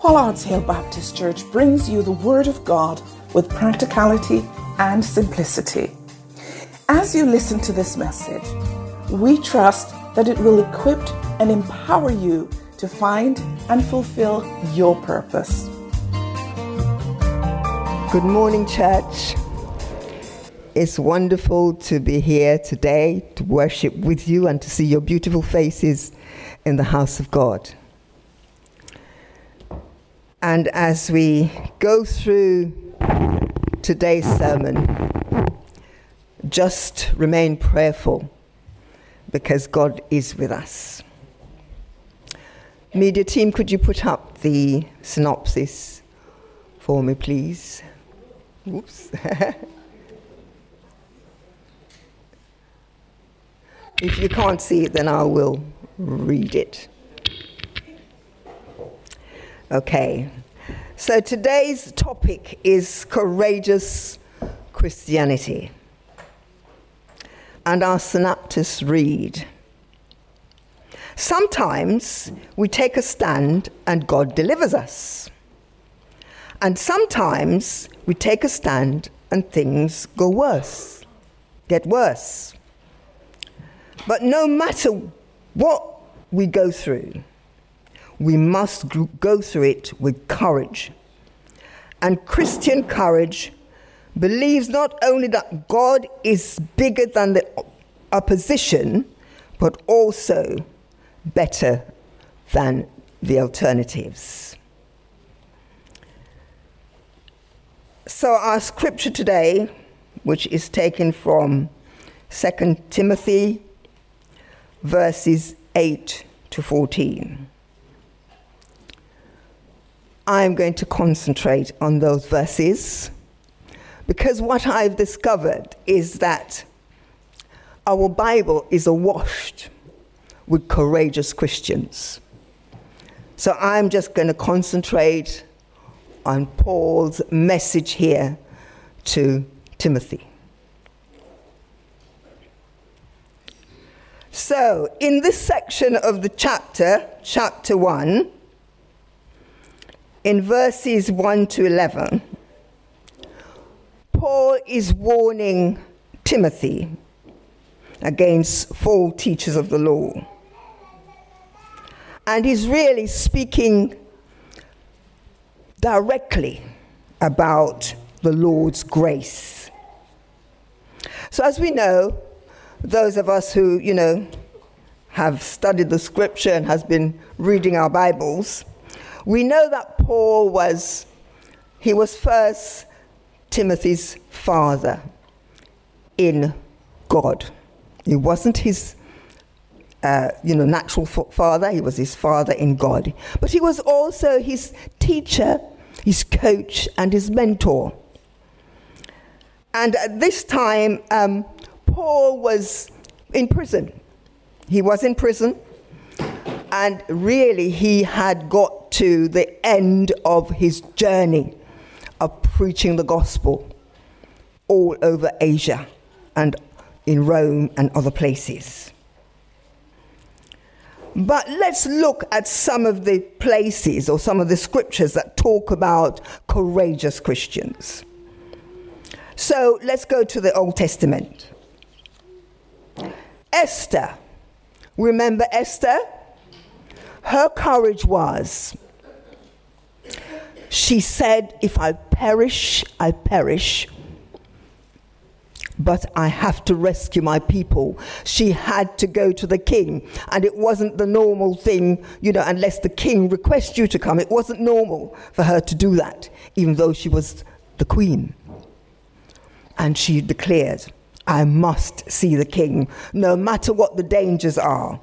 Pollard's Hill Baptist Church brings you the Word of God with practicality and simplicity. As you listen to this message, we trust that it will equip and empower you to find and fulfill your purpose. Good morning, church. It's wonderful to be here today to worship with you and to see your beautiful faces in the house of God. And as we go through today's sermon, just remain prayerful because God is with us. Media team, could you put up the synopsis for me, please? Oops. If you can't see it, then I will read it. Okay, so today's topic is courageous Christianity. And our synopsis read, sometimes we take a stand and God delivers us. And sometimes we take a stand and things get worse. But no matter what we go through, we must go through it with courage. And Christian courage believes not only that God is bigger than the opposition, but also better than the alternatives. So our scripture today, which is taken from 2 Timothy verses 8 to 14. I'm going to concentrate on those verses because what I've discovered is that our Bible is awash with courageous Christians. So I'm just going to concentrate on Paul's message here to Timothy. So in this section of the chapter 1, in verses 1 to 11, Paul is warning Timothy against false teachers of the law. And he's really speaking directly about the Lord's grace. So as we know, those of us who, have studied the scripture and has been reading our Bibles, we know that Paul was first Timothy's father in God. He wasn't his, natural father. He was his father in God. But he was also his teacher, his coach, and his mentor. And at this time, Paul was in prison. He was in prison. And really, he had got to the end of his journey of preaching the gospel all over Asia and in Rome and other places. But let's look at some of the places or some of the scriptures that talk about courageous Christians. So let's go to the Old Testament. Esther. Remember Esther? Her courage was, she said, if I perish, I perish, but I have to rescue my people. She had to go to the king, and it wasn't the normal thing, unless the king requests you to come. It wasn't normal for her to do that, even though she was the queen. And she declared, I must see the king, no matter what the dangers are.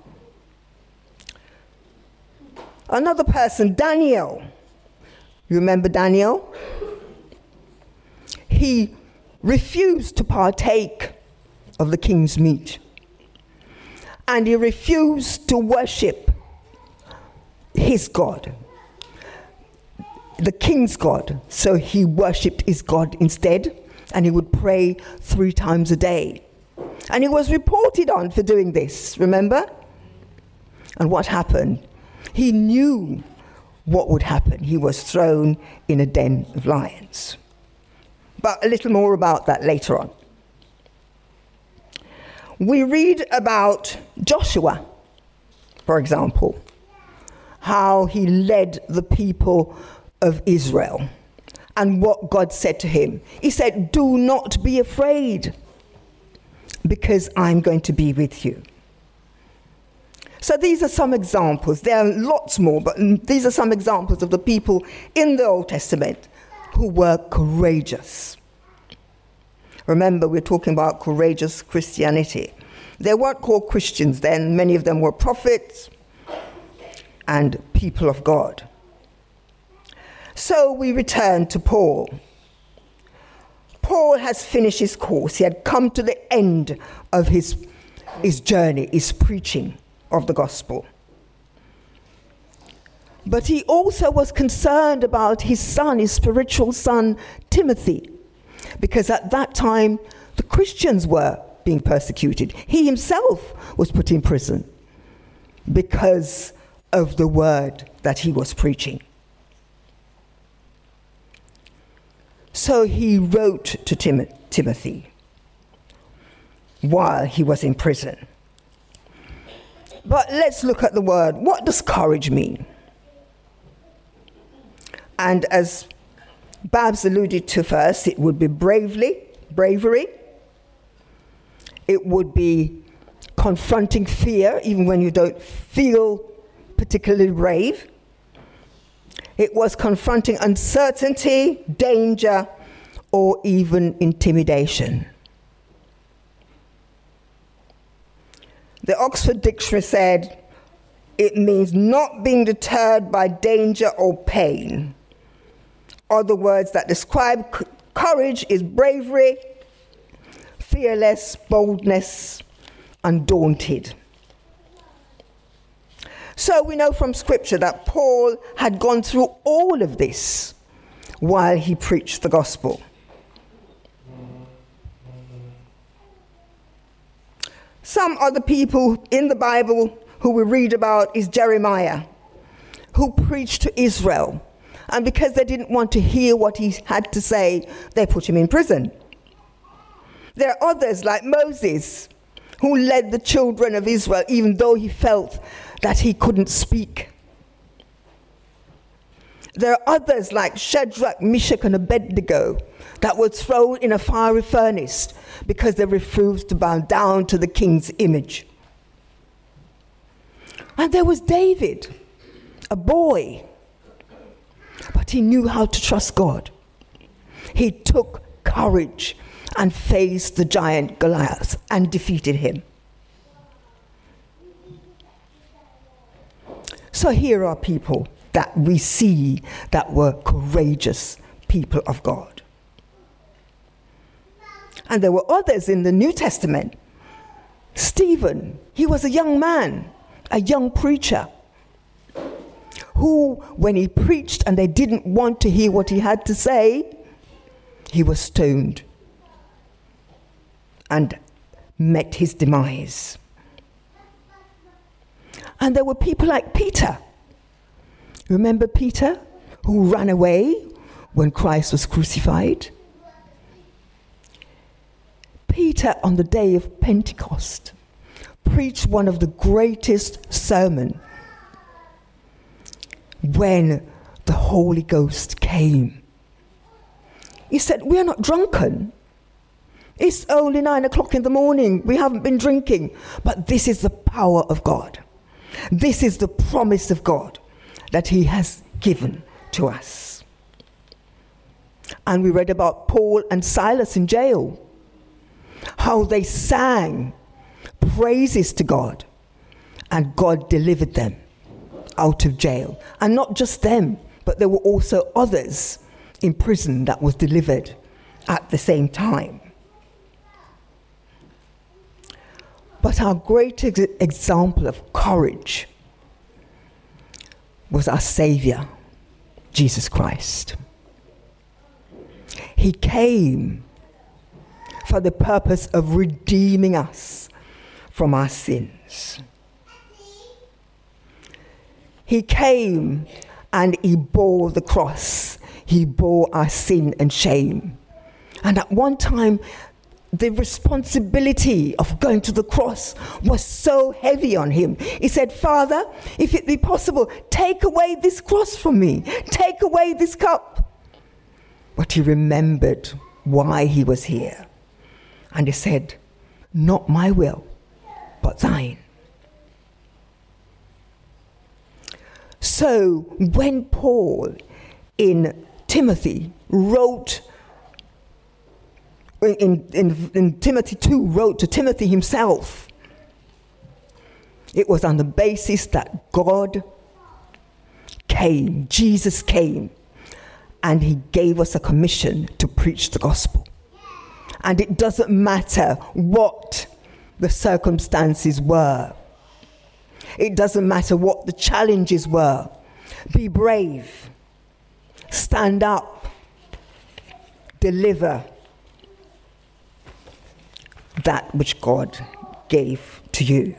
Another person, Daniel. You remember Daniel? He refused to partake of the king's meat. And he refused to worship his God, the king's God. So he worshipped his God instead, and he would pray 3 times a day. And he was reported on for doing this, remember? And what happened? He knew what would happen? He was thrown in a den of lions. But a little more about that later on. We read about Joshua, for example, how he led the people of Israel and what God said to him. He said, "Do not be afraid, because I'm going to be with you." So these are some examples. There are lots more, but these are some examples of the people in the Old Testament who were courageous. Remember, we're talking about courageous Christianity. They weren't called Christians then. Many of them were prophets and people of God. So we return to Paul. Paul has finished his course. He had come to the end of his journey, his preaching of the gospel. But he also was concerned about his son, his spiritual son, Timothy, because at that time, the Christians were being persecuted. He himself was put in prison because of the word that he was preaching. So he wrote to Timothy while he was in prison. But let's look at the word. What does courage mean? And as Babs alluded to first, it would be bravery. It would be confronting fear, even when you don't feel particularly brave. It was confronting uncertainty, danger, or even intimidation. The Oxford Dictionary said it means not being deterred by danger or pain. Other words that describe courage is bravery, fearless, boldness, undaunted. So we know from Scripture that Paul had gone through all of this while he preached the gospel. Some other people in the Bible who we read about is Jeremiah, who preached to Israel. And because they didn't want to hear what he had to say, they put him in prison. There are others like Moses, who led the children of Israel, even though he felt that he couldn't speak. There are others like Shadrach, Meshach, and Abednego that were thrown in a fiery furnace because they refused to bow down to the king's image. And there was David, a boy, but he knew how to trust God. He took courage and faced the giant Goliath and defeated him. So here are people that we see that were courageous people of God. And there were others in the New Testament. Stephen, he was a young man, a young preacher, who, when he preached and they didn't want to hear what he had to say, he was stoned and met his demise. And there were people like Peter. Remember Peter, who ran away when Christ was crucified? Peter, on the day of Pentecost, preached one of the greatest sermons when the Holy Ghost came. He said, "We are not drunken. It's only 9 o'clock in the morning. We haven't been drinking. But this is the power of God. This is the promise of God that he has given to us." And we read about Paul and Silas in jail, how they sang praises to God, and God delivered them out of jail. And not just them, but there were also others in prison that was delivered at the same time. But our great example of courage was our Savior, Jesus Christ. He came for the purpose of redeeming us from our sins. He came and he bore the cross. He bore our sin and shame. And at one time, the responsibility of going to the cross was so heavy on him. He said, Father, if it be possible, take away this cross from me. Take away this cup. But he remembered why he was here. And he said, not my will, but thine. So when Paul in Timothy wrote, in Timothy 2 wrote to Timothy himself, it was on the basis that God came, Jesus came, and he gave us a commission to preach the gospel. And it doesn't matter what the circumstances were. It doesn't matter what the challenges were. Be brave. Stand up. Deliver that which God gave to you.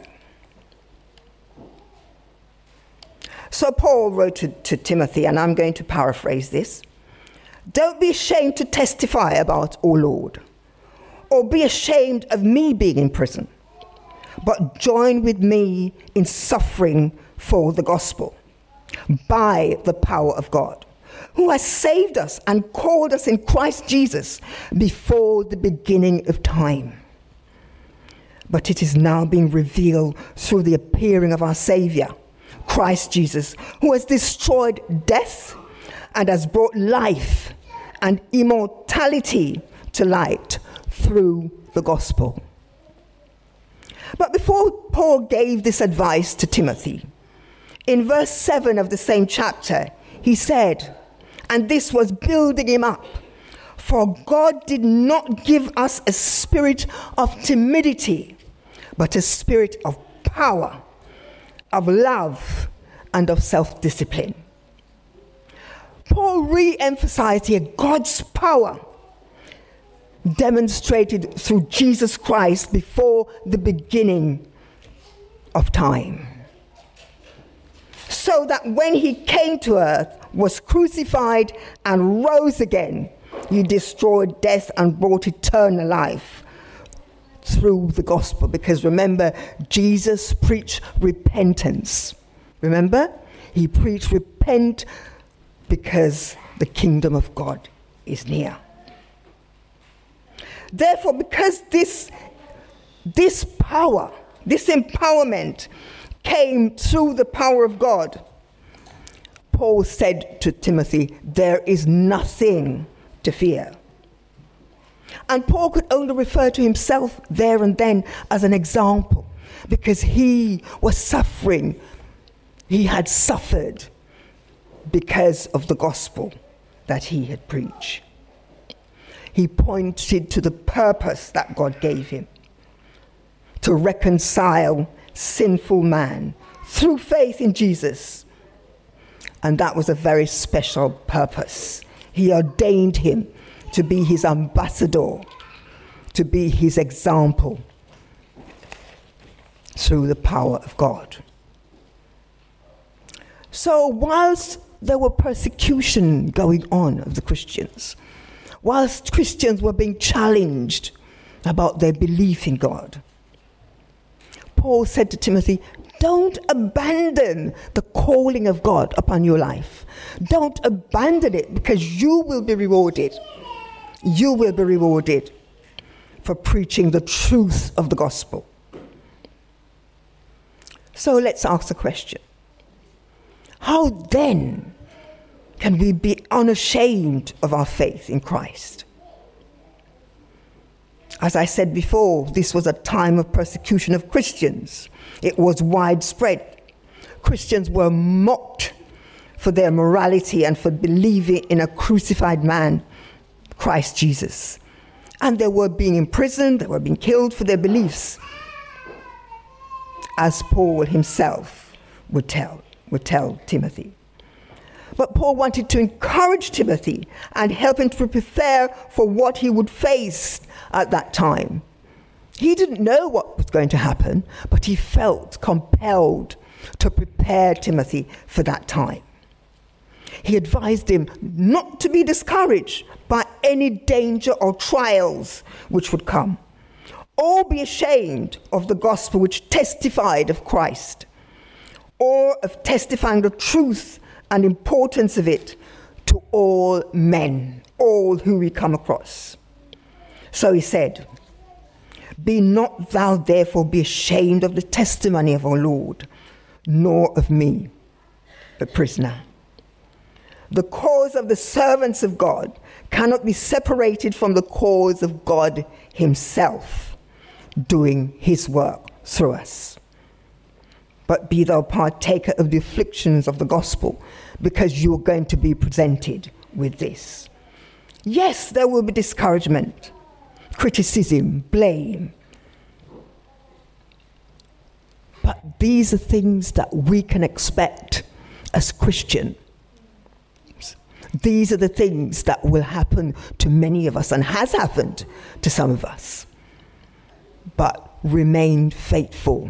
So Paul wrote to Timothy, and I'm going to paraphrase this. Don't be ashamed to testify about, O Lord, or be ashamed of me being in prison, but join with me in suffering for the gospel by the power of God, who has saved us and called us in Christ Jesus before the beginning of time. But it is now being revealed through the appearing of our Savior, Christ Jesus, who has destroyed death and has brought life and immortality to light through the gospel. But before Paul gave this advice to Timothy, in verse 7 of the same chapter, he said, and this was building him up, for God did not give us a spirit of timidity, but a spirit of power, of love, and of self-discipline. Paul re-emphasized here God's power demonstrated through Jesus Christ before the beginning of time, so that when he came to earth, was crucified and rose again, he destroyed death and brought eternal life through the gospel. Because remember, Jesus preached repentance. Remember? He preached repent because the kingdom of God is near. Therefore, because this power, this empowerment came through the power of God, Paul said to Timothy, there is nothing to fear. And Paul could only refer to himself there and then as an example, because he was suffering. He had suffered because of the gospel that he had preached. He pointed to the purpose that God gave him, to reconcile sinful man through faith in Jesus. And that was a very special purpose. He ordained him to be his ambassador, to be his example through the power of God. So whilst there were persecution going on of the Christians, whilst Christians were being challenged about their belief in God, Paul said to Timothy, don't abandon the calling of God upon your life. Don't abandon it, because you will be rewarded. You will be rewarded for preaching the truth of the gospel. So let's ask the question. How then can we be unashamed of our faith in Christ? As I said before, this was a time of persecution of Christians. It was widespread. Christians were mocked for their morality and for believing in a crucified man, Christ Jesus. And they were being imprisoned, they were being killed for their beliefs, as Paul himself would tell Timothy. But Paul wanted to encourage Timothy and help him to prepare for what he would face at that time. He didn't know what was going to happen, but he felt compelled to prepare Timothy for that time. He advised him not to be discouraged by any danger or trials which would come, or be ashamed of the gospel which testified of Christ, or of testifying the truth and importance of it to all men, all who we come across. So he said, "Be not thou therefore be ashamed of the testimony of our Lord, nor of me, the prisoner." The cause of the servants of God cannot be separated from the cause of God himself, doing his work through us. But be thou partaker of the afflictions of the gospel, because you are going to be presented with this. Yes, there will be discouragement, criticism, blame. But these are things that we can expect as Christians. These are the things that will happen to many of us and has happened to some of us. But remain faithful.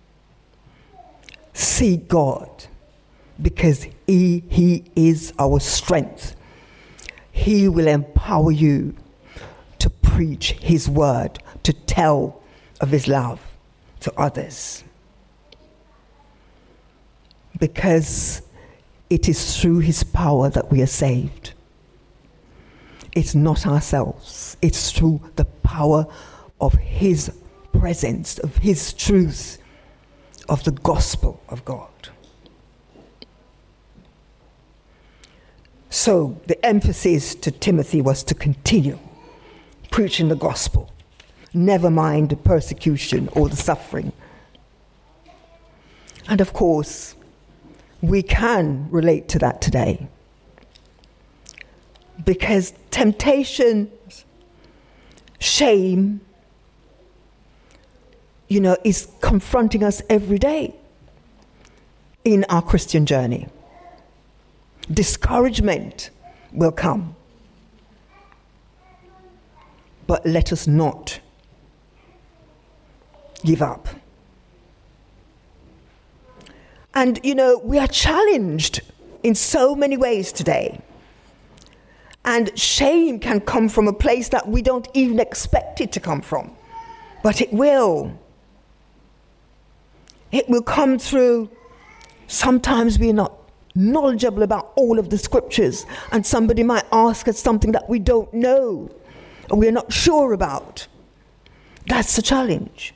Seek God, because He is our strength. He will empower you to preach His word, to tell of His love to others. Because it is through His power that we are saved. It's not ourselves. It's through the power of His presence, of His truth, of the gospel of God. So the emphasis to Timothy was to continue preaching the gospel, never mind the persecution or the suffering. And of course, we can relate to that today, because temptation, shame, is confronting us every day in our Christian journey. Discouragement will come. But let us not give up. And, we are challenged in so many ways today. And shame can come from a place that we don't even expect it to come from. But it will. It will come through, sometimes we're not knowledgeable about all of the scriptures, and somebody might ask us something that we don't know, or we're not sure about. That's the challenge.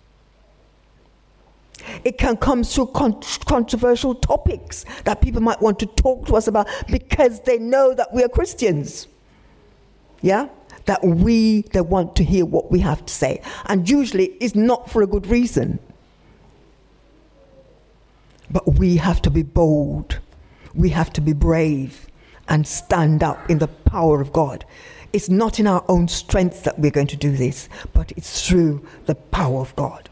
It can come through controversial topics that people might want to talk to us about because they know that we are Christians. Yeah? That they want to hear what we have to say. And usually it's not for a good reason. But we have to be bold. We have to be brave and stand up in the power of God. It's not in our own strength that we're going to do this, but it's through the power of God.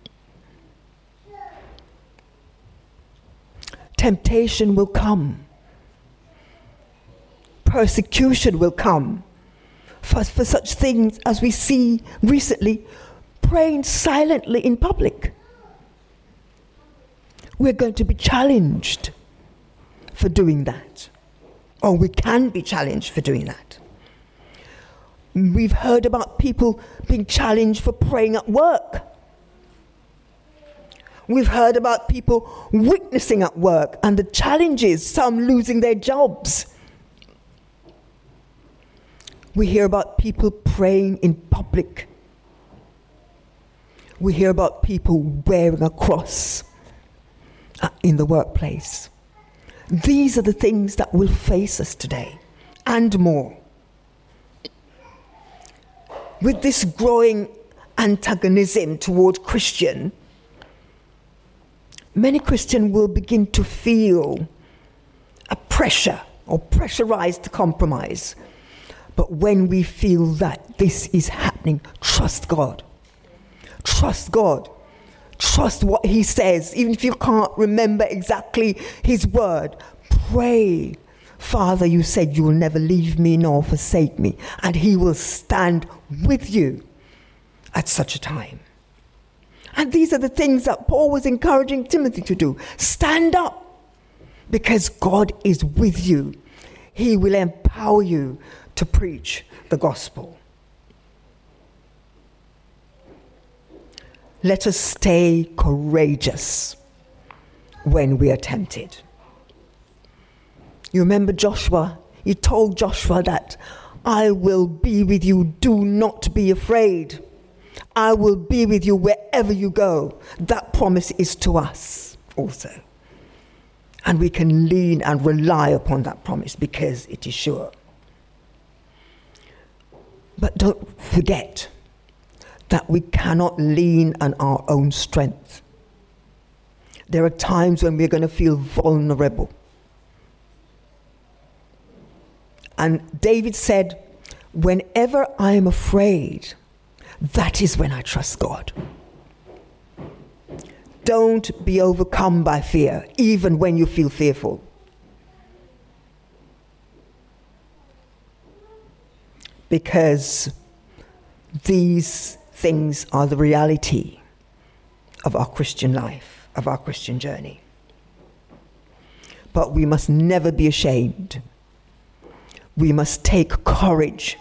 Temptation will come. Persecution will come. For such things as we see recently, praying silently in public. We're going to be challenged for doing that. Or we can be challenged for doing that. We've heard about people being challenged for praying at work. We've heard about people witnessing at work and the challenges, some losing their jobs. We hear about people praying in public. We hear about people wearing a cross in the workplace. These are the things that will face us today, and more. With this growing antagonism toward Christian, many Christians will begin to feel a pressure or pressurized to compromise. But when we feel that this is happening, trust God. Trust God. Trust what He says. Even if you can't remember exactly His word, pray. Father, you said you will never leave me nor forsake me. And He will stand with you at such a time. And these are the things that Paul was encouraging Timothy to do. Stand up. because God is with you. He will empower you to preach the gospel. Let us stay courageous when we are tempted. You remember Joshua? He told Joshua that I will be with you. Do not be afraid. I will be with you wherever you go. That promise is to us also. And we can lean and rely upon that promise because it is sure. But don't forget that we cannot lean on our own strength. There are times when we're going to feel vulnerable. And David said, whenever I am afraid, that is when I trust God. Don't be overcome by fear, even when you feel fearful. Because these things are the reality of our Christian life, of our Christian journey. But we must never be ashamed. We must take courage.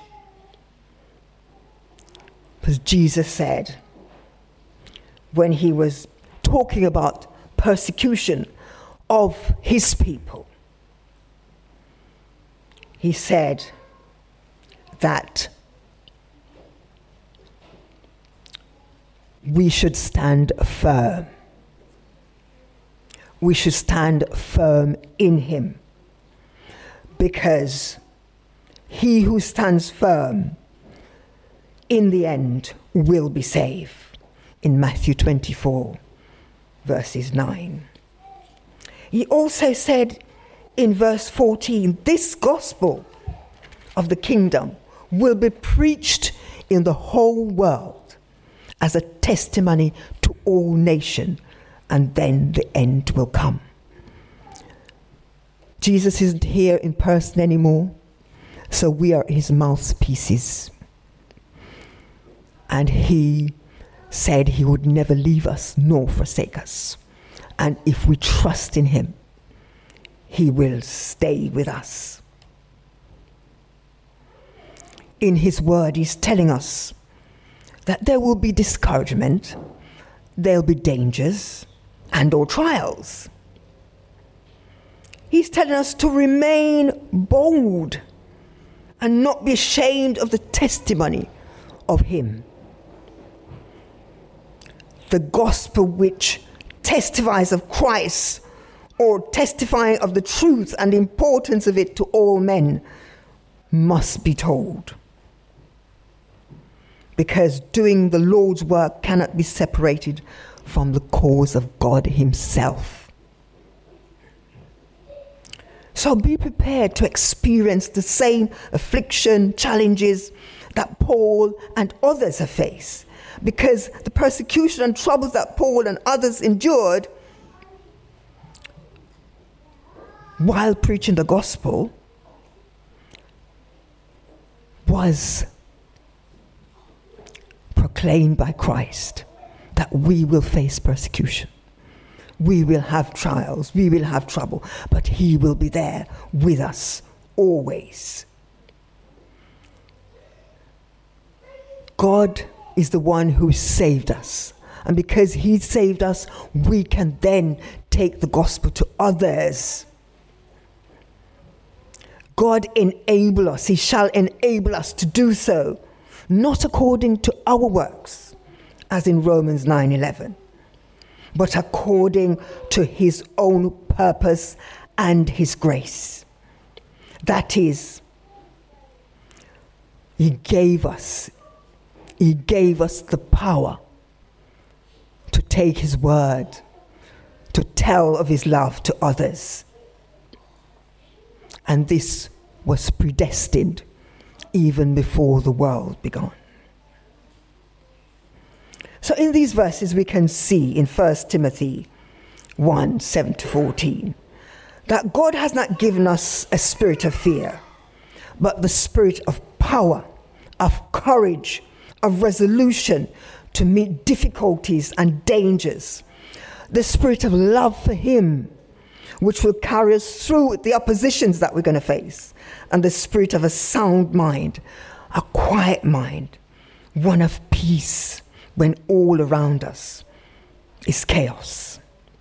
Because Jesus said, when he was talking about persecution of his people, he said that we should stand firm. We should stand firm in him, because he who stands firm in the end will be saved. In Matthew 24, verses 9. He also said in verse 14, this gospel of the kingdom will be preached in the whole world as a testimony to all nations, and then the end will come. Jesus isn't here in person anymore, so we are his mouthpieces. And he said he would never leave us nor forsake us. And if we trust in him, he will stay with us. In his word, he's telling us that there will be discouragement, there'll be dangers and or trials. He's telling us to remain bold and not be ashamed of the testimony of him. The gospel which testifies of Christ, or testifying of the truth and importance of it to all men, must be told. Because doing the Lord's work cannot be separated from the cause of God himself. So be prepared to experience the same affliction, challenges that Paul and others have faced. Because the persecution and troubles that Paul and others endured while preaching the gospel was proclaimed by Christ, that we will face persecution. We will have trials, we will have trouble, but he will be there with us always. God is the one who saved us. And because he saved us, we can then take the gospel to others. God enable us. He shall enable us to do so, not according to our works, as in Romans 9:11, but according to his own purpose and his grace. That is, he gave us the power to take his word, to tell of his love to others. And this was predestined even before the world began. So in these verses we can see in 1 Timothy 1:7-14 that God has not given us a spirit of fear, but the spirit of power, of courage, of resolution to meet difficulties and dangers, the spirit of love for him, which will carry us through the oppositions that we're going to face, and the spirit of a sound mind, a quiet mind, one of peace when all around us is chaos.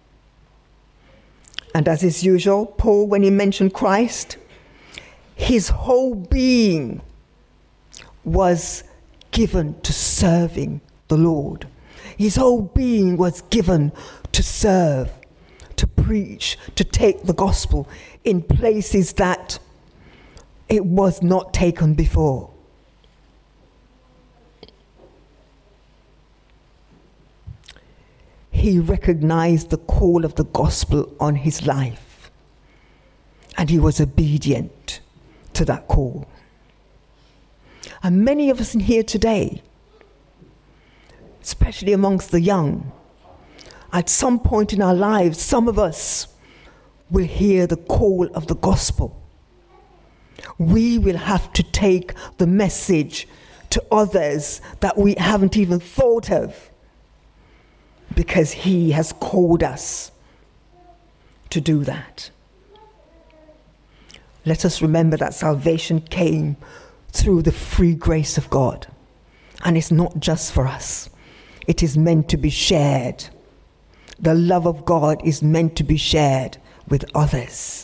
And as is usual, Paul, when he mentioned Christ, his whole being was given to serving the Lord. His whole being was given to serve, to preach, to take the gospel in places that it was not taken before. He recognized the call of the gospel on his life, and he was obedient to that call. And many of us in here today, especially amongst the young, at some point in our lives, some of us will hear the call of the gospel. We will have to take the message to others that we haven't even thought of, because he has called us to do that. Let us remember that salvation came through the free grace of God. And it's not just for us. It is meant to be shared. The love of God is meant to be shared with others,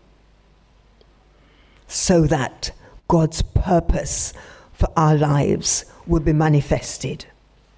so that God's purpose for our lives will be manifested.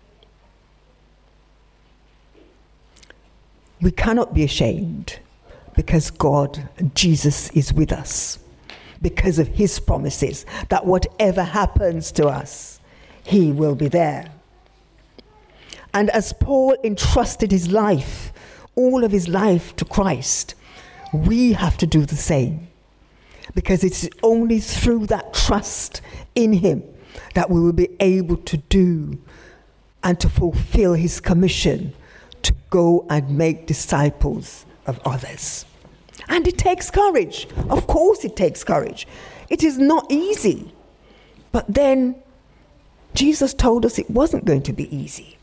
We cannot be ashamed, because God, Jesus, is with us, because of his promises that whatever happens to us, he will be there. And as Paul entrusted his life, all of his life, to Christ, we have to do the same, because it's only through that trust in him that we will be able to do and to fulfill his commission to go and make disciples of others. And it takes courage. Of course it takes courage. It is not easy. But then Jesus told us it wasn't going to be easy.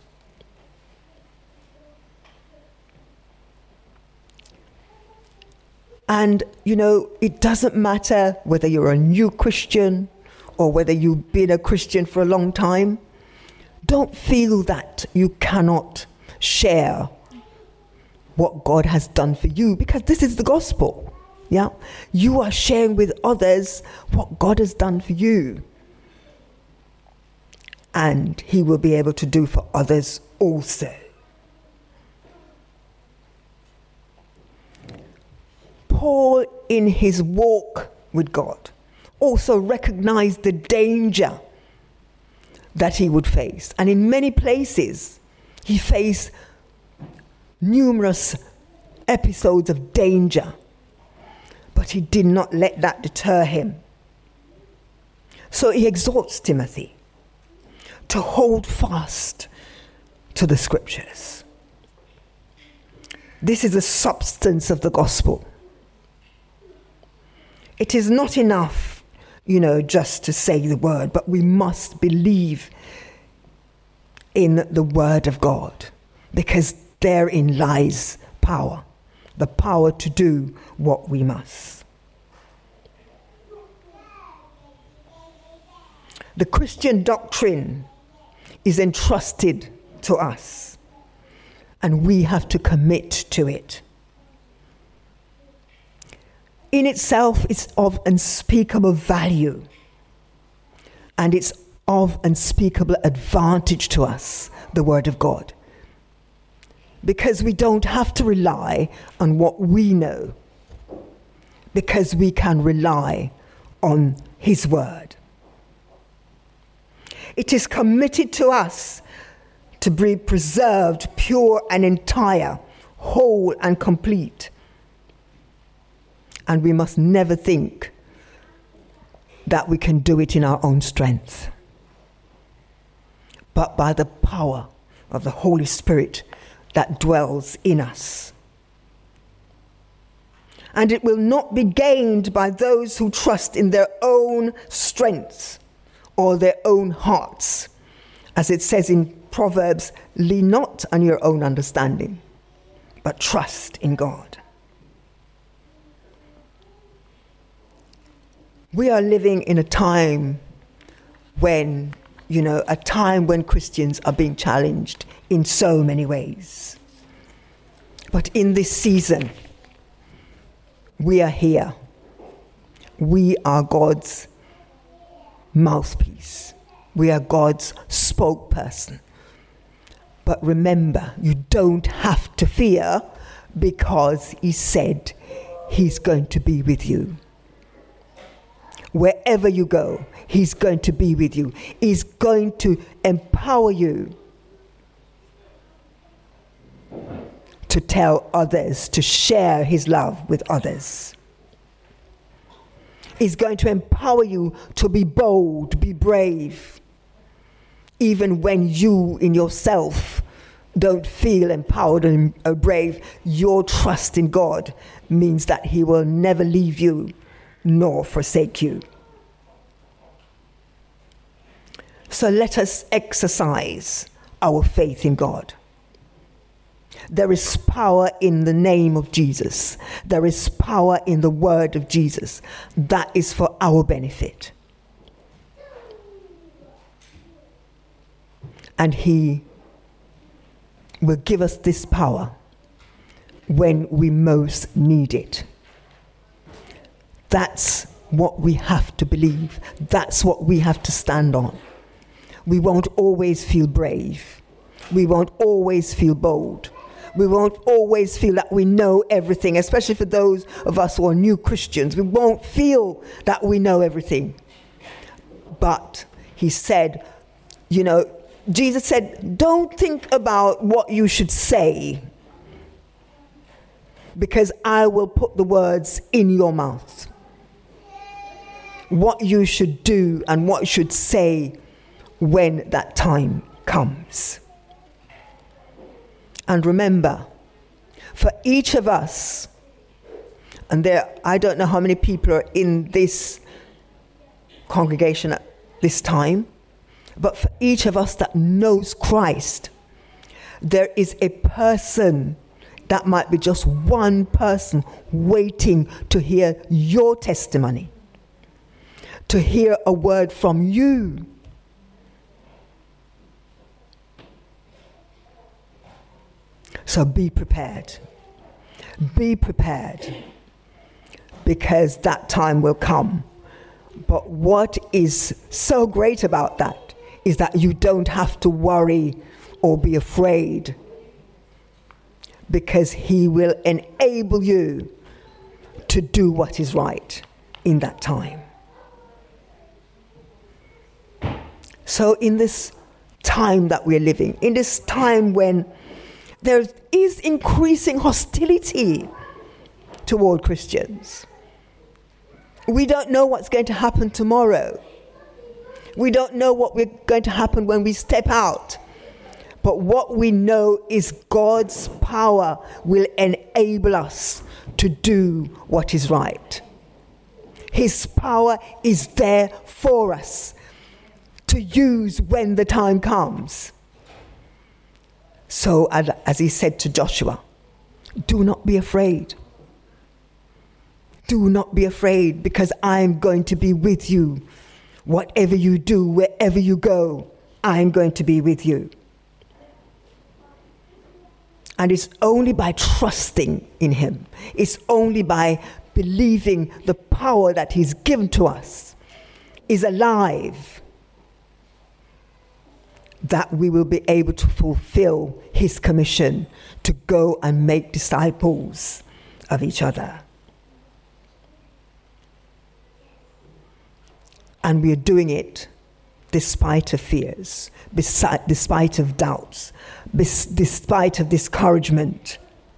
And, it doesn't matter whether you're a new Christian or whether you've been a Christian for a long time. Don't feel that you cannot share what God has done for you, because this is the gospel. Yeah, you are sharing with others what God has done for you, and he will be able to do for others also. Paul, in his walk with God, also recognized the danger that he would face, and in many places he faced numerous episodes of danger, but he did not let that deter him. So he exhorts Timothy to hold fast to the scriptures. This is the substance of the gospel. It is not enough, just to say the word, but we must believe in the word of God, because therein lies power, the power to do what we must. The Christian doctrine is entrusted to us, and we have to commit to it. In itself, it's of unspeakable value, and it's of unspeakable advantage to us, the Word of God, because we don't have to rely on what we know, because we can rely on his word. It is committed to us to be preserved pure and entire, whole and complete. And we must never think that we can do it in our own strength, but by the power of the Holy Spirit that dwells in us. And it will not be gained by those who trust in their own strength or their own hearts. As it says in Proverbs, lean not on your own understanding, but trust in God. We are living in a time when, Christians are being challenged in so many ways. But in this season, we are here. We are God's mouthpiece. We are God's spokesperson. But remember, you don't have to fear, because he said he's going to be with you. Wherever you go, he's going to be with you. He's going to empower you to tell others, to share his love with others. He's going to empower you to be bold, be brave, even when you in yourself don't feel empowered and brave. Your trust in God means that he will never leave you nor forsake you. So let us exercise our faith in God. There is power in the name of Jesus. There is power in the word of Jesus. That is for our benefit. And he will give us this power when we most need it. That's what we have to believe. That's what we have to stand on. We won't always feel brave. We won't always feel bold. We won't always feel that we know everything, especially for those of us who are new Christians. We won't feel that we know everything. But he said, Jesus said, don't think about what you should say, because I will put the words in your mouth. What you should do and what you should say when that time comes. And remember, for each of us, and I don't know how many people are in this congregation at this time, but for each of us that knows Christ, there is a person, that might be just one person, waiting to hear your testimony, to hear a word from you. So be prepared. Be prepared, because that time will come. But what is so great about that is that you don't have to worry or be afraid, because he will enable you to do what is right in that time. So in this time that we're living, in this time when there is increasing hostility toward Christians, we don't know what's going to happen tomorrow. We don't know what we're going to happen when we step out. But what we know is God's power will enable us to do what is right. His power is there for us to use when the time comes. So, as he said to Joshua, do not be afraid. Do not be afraid, because I'm going to be with you. Whatever you do, wherever you go, I'm going to be with you. And it's only by trusting in him, it's only by believing the power that he's given to us is alive, that we will be able to fulfill his commission to go and make disciples of each other. And we are doing it despite of fears, despite of doubts, despite of discouragement.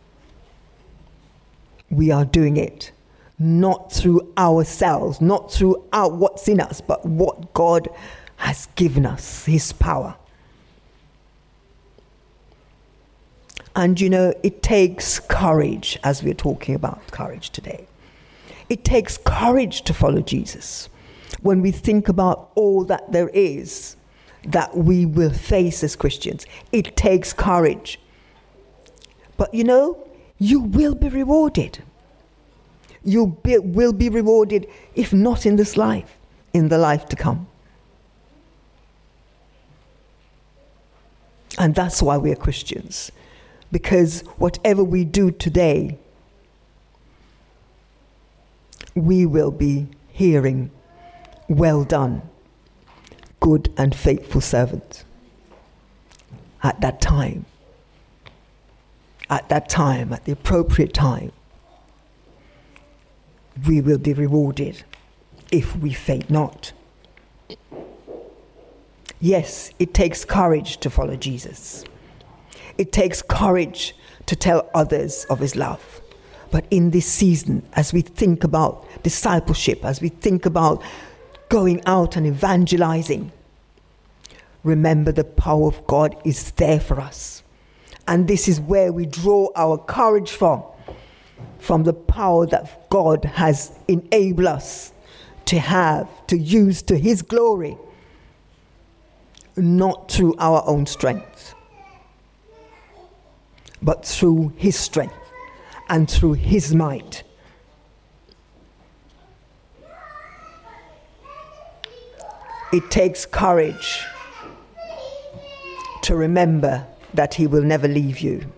We are doing it not through ourselves, not through what's in us, but what God has given us, his power. And it takes courage, as we're talking about courage today. It takes courage to follow Jesus. When we think about all that there is that we will face as Christians, it takes courage. But you will be rewarded. you will be rewarded, if not in this life, in the life to come. And that's why we're Christians. Because whatever we do today, we will be hearing, "Well done, good and faithful servant." At that time, at the appropriate time, we will be rewarded if we faint not. Yes, it takes courage to follow Jesus. It takes courage to tell others of his love. But in this season, as we think about discipleship, as we think about going out and evangelizing, remember the power of God is there for us. And this is where we draw our courage from the power that God has enabled us to have, to use to his glory, not through our own strength, but through his strength and through his might. It takes courage to remember that he will never leave you.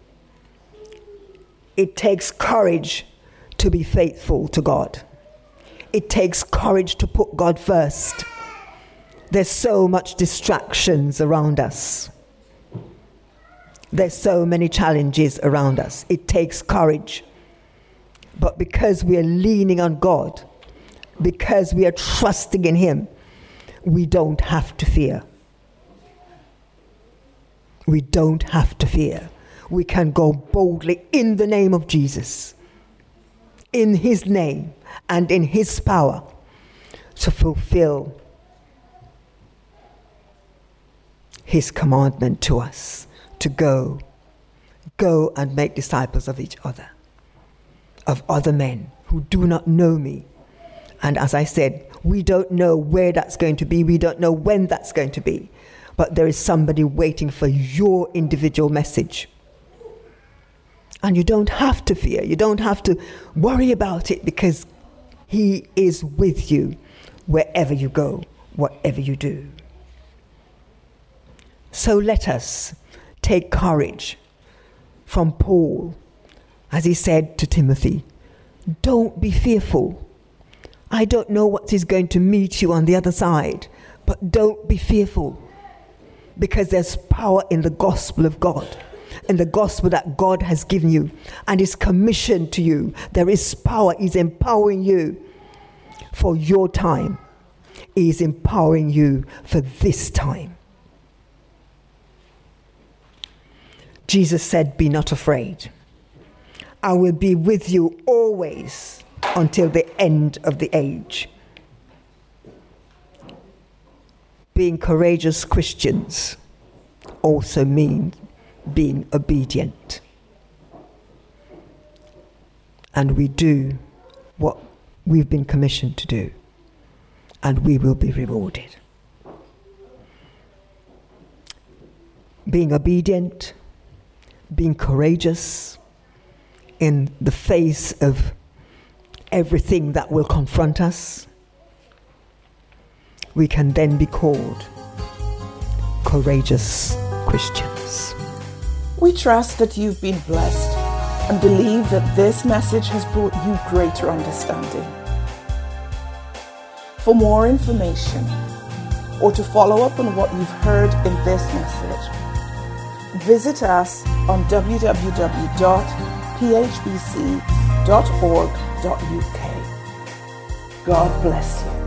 It takes courage to be faithful to God. It takes courage to put God first. There's so much distractions around us. There's so many challenges around us. It takes courage. But because we are leaning on God, because we are trusting in him, we don't have to fear. We don't have to fear. We can go boldly in the name of Jesus, in his name and in his power, to fulfill his commandment to us to go and make disciples of each other, of other men who do not know me. And as I said, we don't know where that's going to be. We don't know when that's going to be. But there is somebody waiting for your individual message. And you don't have to fear. You don't have to worry about it, because he is with you wherever you go, whatever you do. So let us take courage from Paul, as he said to Timothy, don't be fearful. I don't know what is going to meet you on the other side, but don't be fearful, because there's power in the gospel of God, in the gospel that God has given you and is commissioned to you. There is power. He's empowering you for your time. He is empowering you for this time. Jesus said, be not afraid. I will be with you always until the end of the age. Being courageous Christians also means being obedient. And we do what we've been commissioned to do, and we will be rewarded. Being obedient, being courageous in the face of everything that will confront us, we can then be called courageous Christians. We trust that you've been blessed and believe that this message has brought you greater understanding. For more information or to follow up on what you've heard in this message, visit us on www.phbc.org.uk. God bless you.